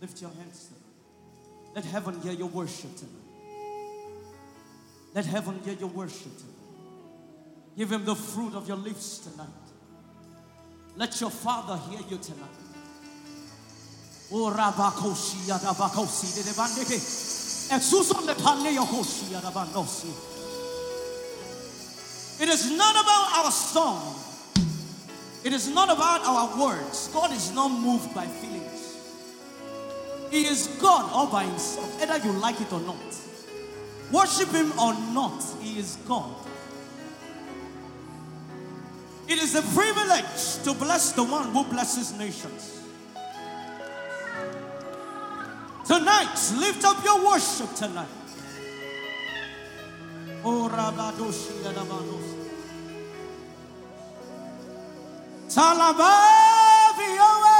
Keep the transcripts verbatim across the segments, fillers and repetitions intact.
Lift your hands tonight. Let heaven hear your worship tonight. Let heaven hear your worship tonight. Give him the fruit of your lips tonight. Let your Father hear you tonight. Oh, Rabakoshi, Rabakosi, the Bandeke, Exuson the Paneokoshi, Rabanosi. It is not about our song. It is not about our words. God is not moved by feelings. He is God all by himself, either you like it or not. Worship him or not, he is God. It is a privilege to bless the one who blesses nations. Tonight, lift up your worship tonight. Oh, Rabadoshi Adabados. Talabavi away.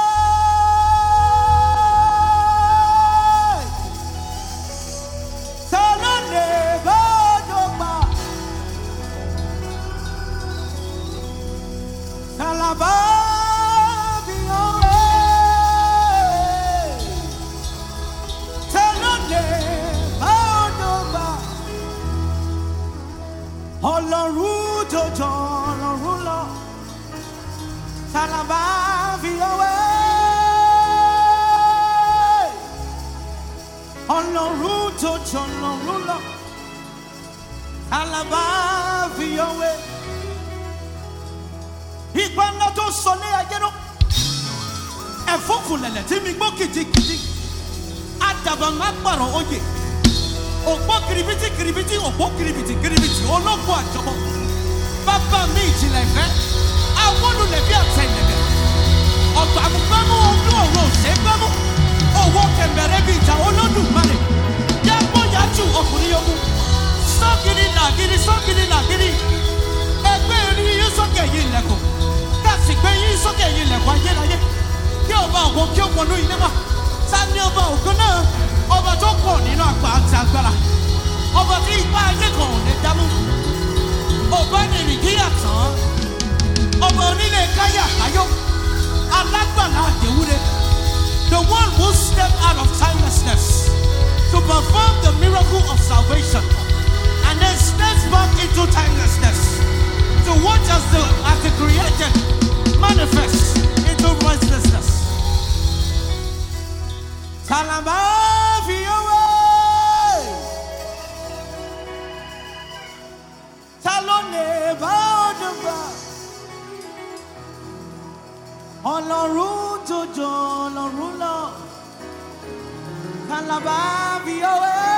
Talaneba doba. Talabavi away. Talaneba doba. Ọlọ́run tó jọ Ọlọ́run lọ. Talabavi away. Ọlọ́run tó jọ Ọlọ́run lọ. Talabavi away. Ìgbàlá tó sọ ní ayé náà. Ẹ̀fọ́fùlẹ̀lẹ̀ tí mi gbọ́ kìjikìji. Àdàbà máa pààrọ̀ oyè. Òpó kiribiti kiribiti òpó kiribiti kiribiti ológun àjọbọ. Bàbá mi ìjìnlẹ̀ ìfẹ́. Àwọn olùlẹ̀bí àtẹ̀lẹ̀bẹ̀. Ọ̀gbà àmúgbámú ọdún ọ̀rọ̀ òṣègbámú. Owó kẹ̀mbẹ̀rẹ̀ bí ìjà Olódùmarè. Yàgbọ́ yájú ọkùnrin ogun. Sọ́kìrì làgìrì sọ́kìrì làgìrì. Ẹgbẹ́ orí yín sókè yìí ilẹ̀kùn. Kásì gbé yín sókè yìí ilẹ̀kùn ayérayé. Kí ọba ògo kí ó wọnú ilé wa. Ta ni ọba ògo náà? Ọba tó pọ̀ nínú àgbà àti agbára. Ọba tí ipá ayé kan ò lè dámú. Ọba ní ìrìkíyà tán. Ọba onílé káyà káyó. Alágbàlá àdéwúre. The one who stepped out of timelessness to perform the miracle of salvation and then steps back into timelessness to watch as the, as the created manifests into restlessness. Talabavi away. Taloneba odaba. Ọlọ́run tó jọ Ọlọ́run lọ. Talabavi away.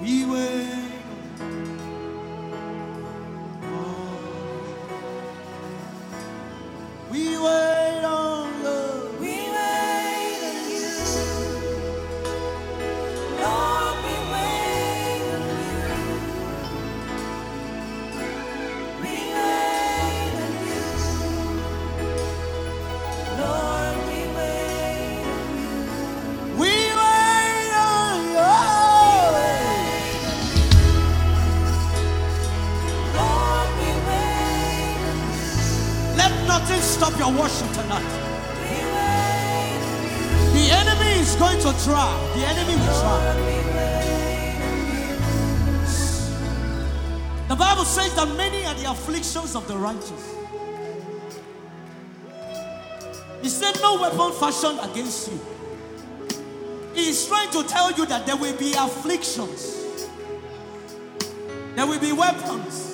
We wait. We wait on you. We wait on you. Lord, we wait on you. We wait on you. Lord, we wait on you. We wait on you. Lord, we wait on you. Let nothing stop your worship tonight. We wait on you. The enemy is going to try. The enemy will try. Lord, we wait on you. The Bible says that many are the afflictions of the righteous. He said, no weapon fashioned against you. He is trying to tell you that there will be afflictions. There will be weapons.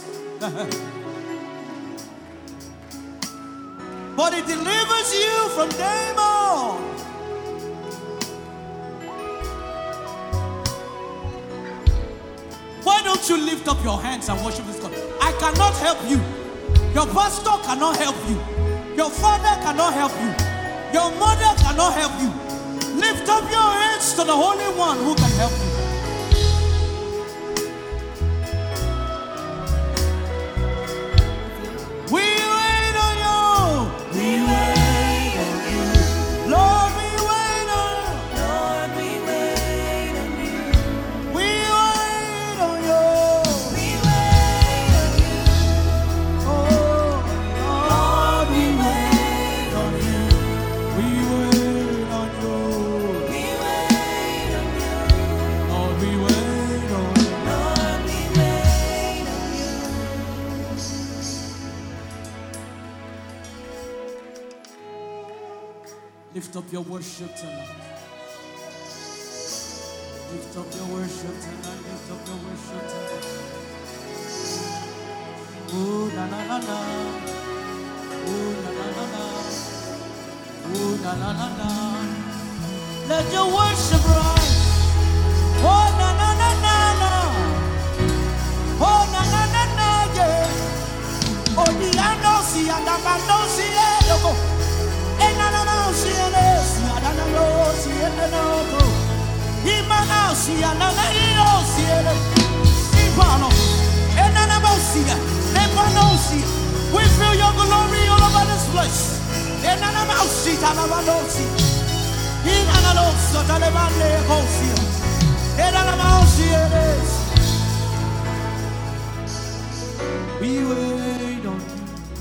But it delivers you from them all. Why don't you lift up your hands and worship this God? I cannot help you. Your pastor cannot help you. Your father cannot help you. Your mother cannot help you. Lift up your hands to the Holy One who can help you. We wait on you. We wait on you. Lord, we wait on you. Lord, we wait on you. We wait on you. We wait on you. Oh, Lord, we wait on you. we wait on you. We wait on you. Lord, we wait on you. Lord, we wait on you. Lift up your worship tonight. Lift up your worship tonight. Lift up your worship tonight. Oh, na na na na. Oh, na na na na. Oh, na na na na. Let your worship rise. Oh, na na na na na. Oh, na na na na, yeah. Oh, the anosi and the manosi, yeah, loco. Eh, na na na, si, eh, na, si, ah, na na no, si, eh, na no, go. Imana, si, ah, na na, io, si, eh, na. Si, pano. Eh, na na, mo, si, eh. Le, pano, si. We feel your glory all over this place. Eh, na na, mo, si, ta, na, ma, no, si. Ina, na, no, so, ta, le, ma, le, go, si, eh. Eh, na na, mo, si, eh, na, si. We wait on you,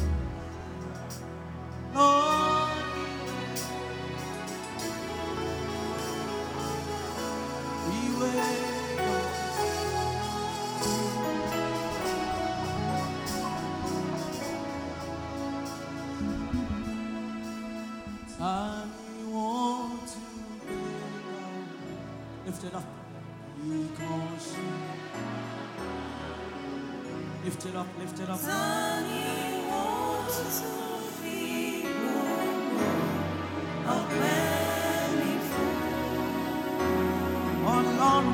Lord. We wait on you. And we want to be down. Lift it up. Because lift it up, lift it up. Sunny wants to feel a belly full. On Lord,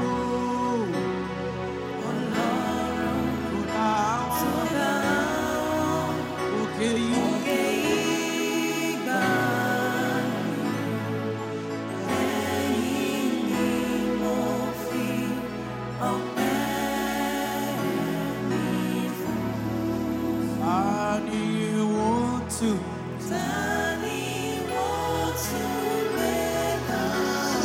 oh, go down. So down, Okay, you. okay, God, any more feel a belly full. And you want to. Sunny wants to lay down.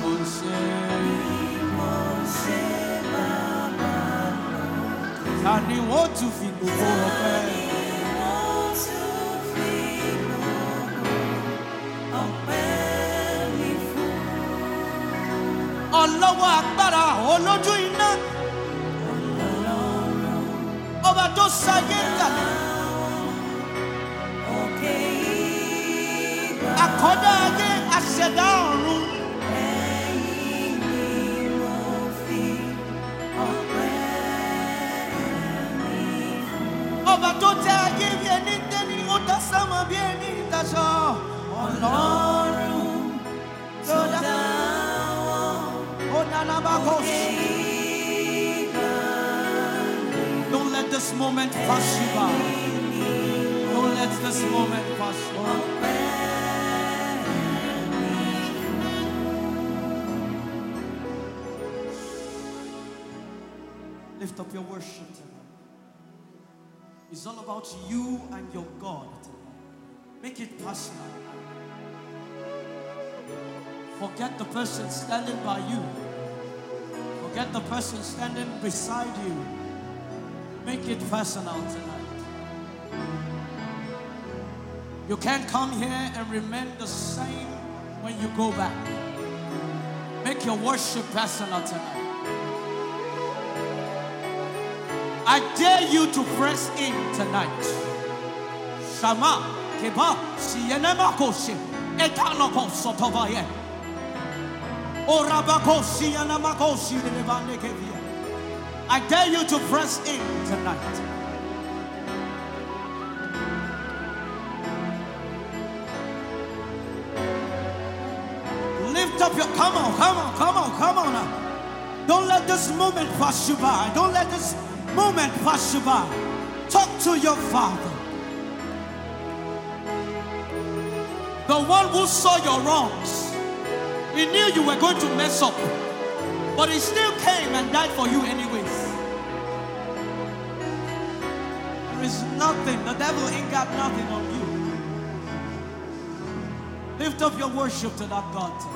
And you want to feel the world. Ọlọ́wọ́ agbára olójú iná. Ọba tó sayé kalẹ̀. Àkọ́dá ayé aṣẹ̀dá ọ̀run. Ọba tó tẹ ayé bí ẹni tẹ́ni, ó dá sánmọ̀ bí ẹni ìtaṣọ. Ọlọ́run tó dá. Ó dáná bá kọ́ sí. this moment pass you by. Don't let this moment pass you by. Lift up your worship tonight. It's all about you and your God tonight. Make it personal. Forget the person standing by you. Forget the person standing beside you. Make it personal tonight. You can't come here and remain the same when you go back. Make your worship personal tonight. I dare you to press in tonight. Shama, Keba, Sienema Koshi, Etanoko Sotovaye. Orabakoshi and Amakoshi in the Vandekevia. I dare you to press in tonight. Lift up your, come on, come on, come on, come on now. Don't let this moment pass you by. Don't let this moment pass you by. Talk to your Father. The one who saw your wrongs. He knew you were going to mess up, but he still came and died for you anyways. There is nothing, the devil ain't got nothing on you. Lift up your worship to that God tonight.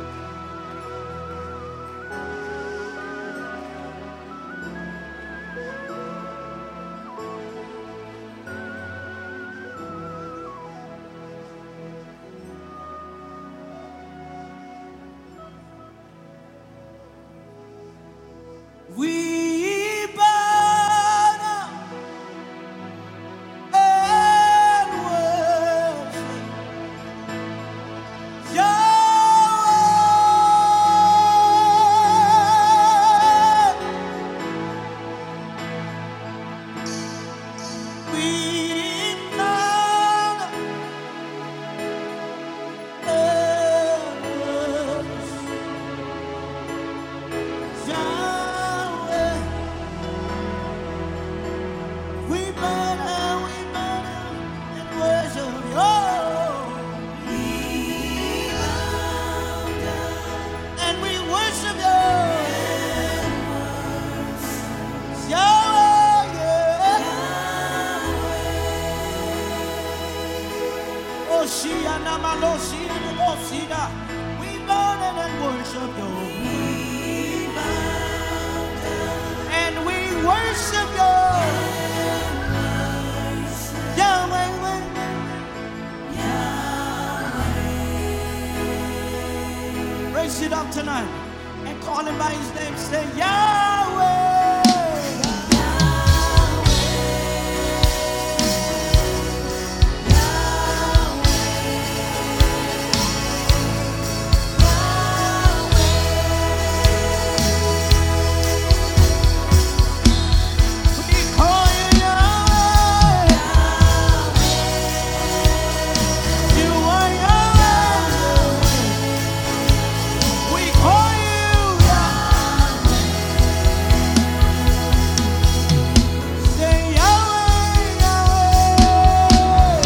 We bow down and worship Yahweh. We bow down and worship Yahweh. We bow down, we bow down and worship you. Oh, we bow down and we worship you. Yahweh, yeah. Oh, Shiana Malo, Shiana Mosida. We bow down and worship you. And we worship you. Yahweh, raise it up tonight and call him by his name. Say Yahweh. We call you Yahweh. You are Yahweh. We call you Yahweh. Say Yahweh, Yahweh.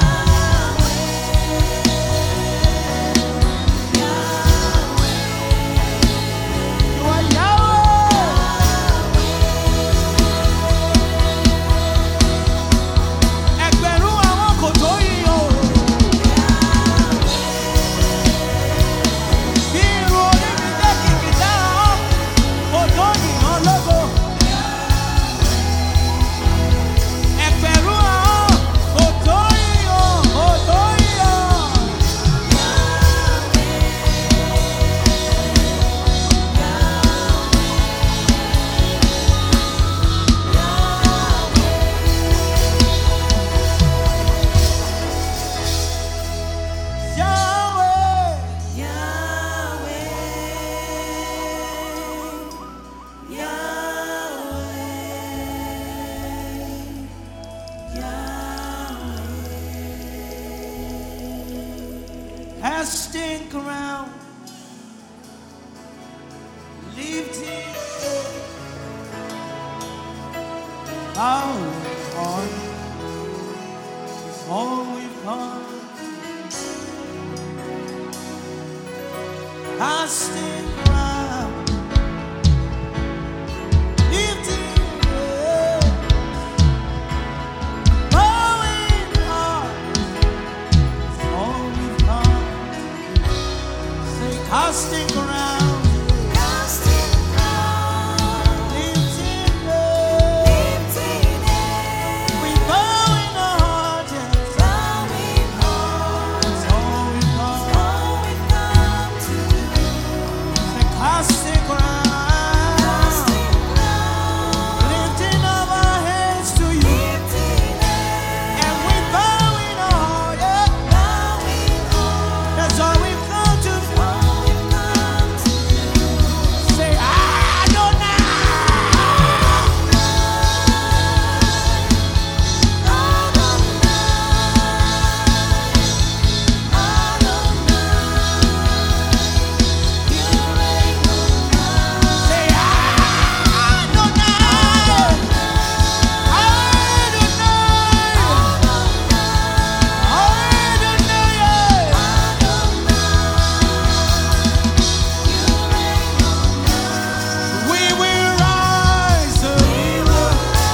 You are Yahweh. Ẹgbẹ̀rún àwọn kò tó yín o. Bí irun orí mi jẹ́ kìkì dára, kò tó yín ológo. Ẹgbẹ̀rún àwọn kò tó yín o, kò tó yín o. Yahweh. Casting around, lifting Our heart is all we've got. Casting round, lifting hands, bowing heart is all we've got. Say, casting round, Casting round, lifting hands, lifting hands, we bowing heart, yes, bowing hearts, it's all we've got. all we've come to do. Say, casting round, Casting round, lifting up our hands to you, lifting hands, and we bowing heart, yeah. bowing hearts, That's all we've come to do. all we've come to do. Say, Adonai. Say, Adonai. Adonai. Adonai. We will rise. We will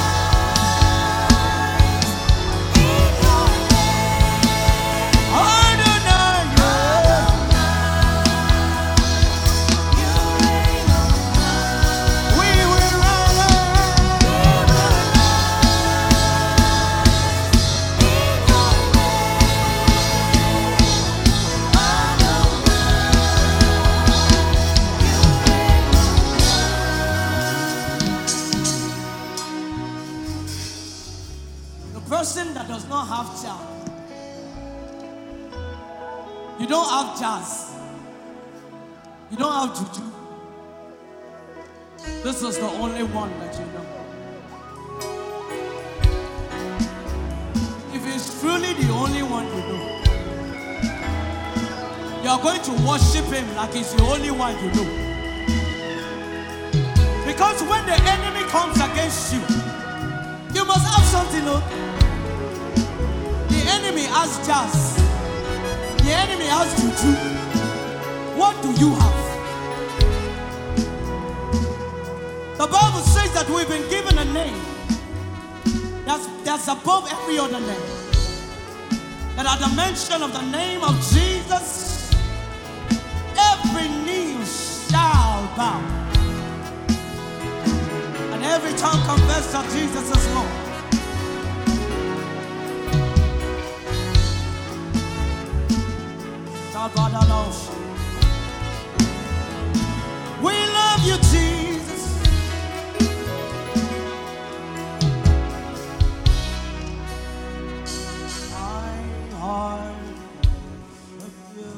Adonai. We will rise. The person that does not have charm, you don't have jazz, you don't have juju. This is the only one that you know. If it's truly the only one you know, you are going to worship him like he's the only one you know. Because when the enemy comes against you, you must have something, no? The enemy has jazz. The enemy has juju. What do you have? The Bible says that we've been given a name that's, that's above every other name. That at the mention of the name of Jesus, every knee shall bow. And every tongue confess that Jesus is Lord. We love you, Jesus. My heart of you,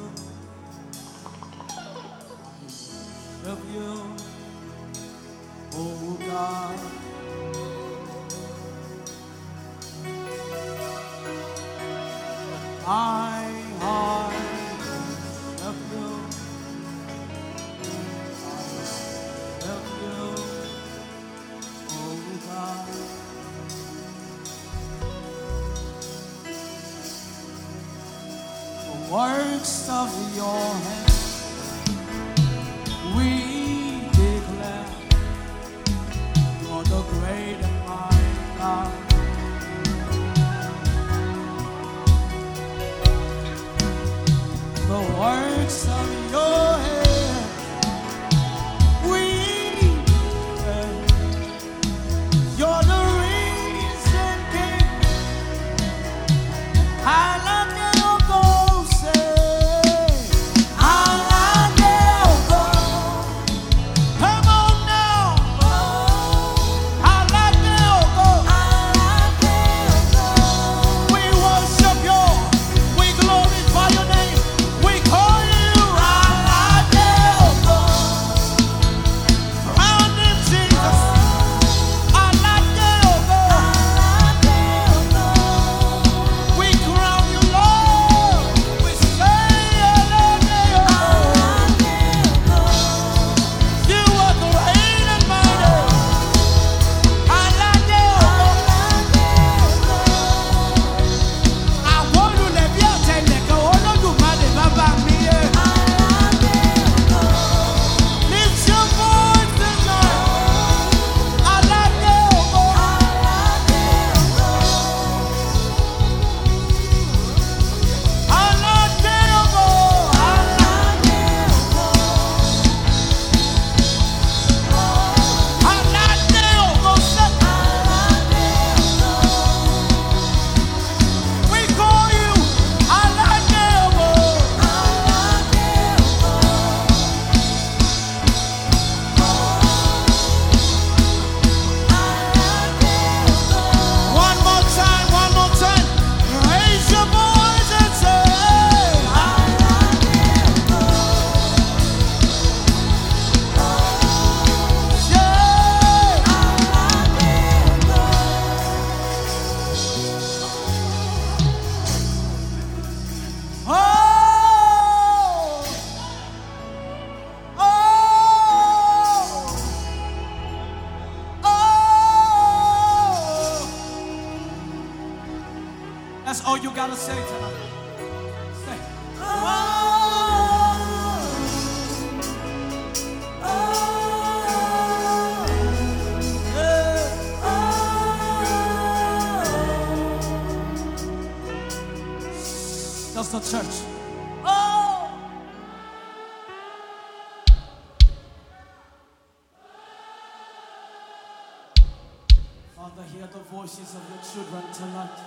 of you, oh God. My heart of you, of you, oh God. The works of your hands, we declare, you're the great and mighty God. The works of your hands, we declare, you're the risen King. I love you, go say, I That's all you gotta say tonight. Say, that's the church. Father, hear the voices of your children tonight.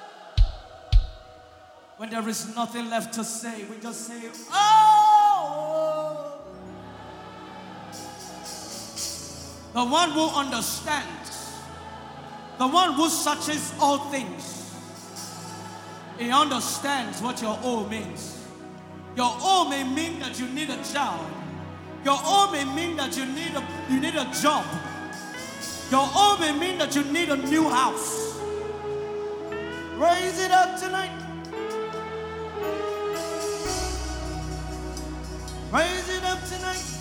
When there is nothing left to say, we just say, oh! The one who understands, the one who searches all things, he understands what your oh means. Your oh may mean that you need a child. Your oh may mean that you need a, you need a job. Your oh may mean that you need a new house. Raise it up tonight. Raise it up tonight.